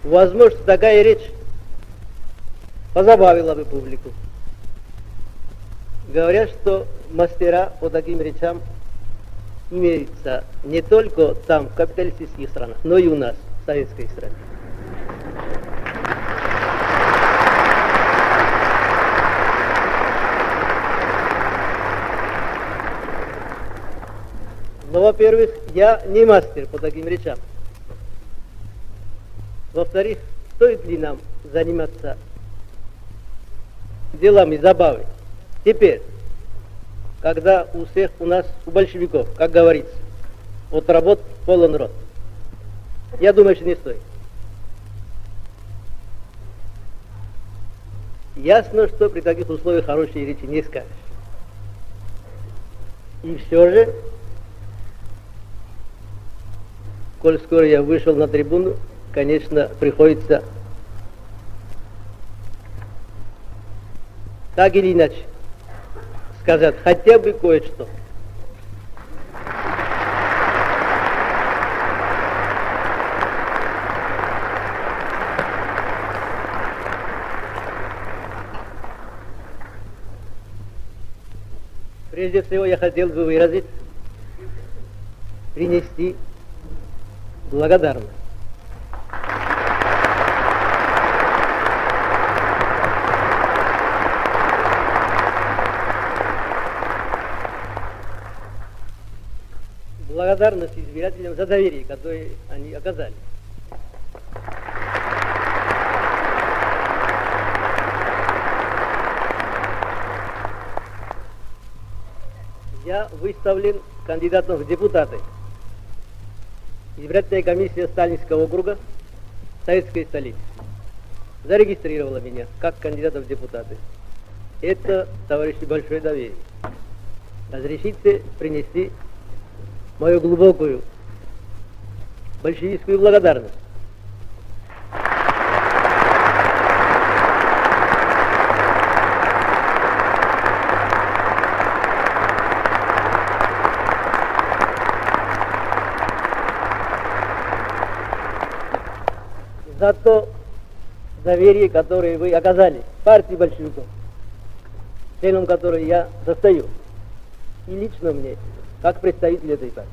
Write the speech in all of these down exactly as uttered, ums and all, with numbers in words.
Возможно, такая речь позабавила бы публику. Говорят, что мастера по таким речам имеются не только там, в капиталистических странах, но и у нас, в советской стране. Но, во-первых, я не мастер по таким речам. Во-вторых, стоит ли нам заниматься делами забавы? Теперь, когда у всех у нас, у большевиков, как говорится, от работ полон рот. Я думаю, что не стоит. Ясно, что при таких условиях хорошие речи не скажешь. И все же, коль скоро я вышел на трибуну, конечно, приходится так или иначе сказать хотя бы кое-что. Прежде всего я хотел бы выразить, принести благодарность. Благодарность избирателям за доверие, которое они оказали. Я выставлен кандидатом в депутаты. Избирательная комиссия Сталинского округа Советской столицы зарегистрировала меня как кандидата в депутаты. Это, товарищи, большое доверие. Разрешите принести мою глубокую большевистскую благодарность. За то доверие, которое вы оказали партии большевиков, членом которой я состою, и лично мне, как представитель этой партии.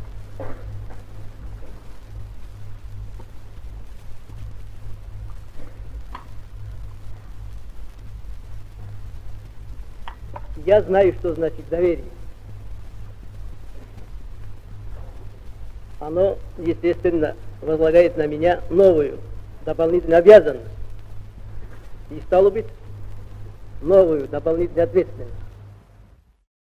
Я знаю, что значит доверие. Оно, естественно, возлагает на меня новую, дополнительную обязанность. И, стало быть, новую, дополнительную ответственность.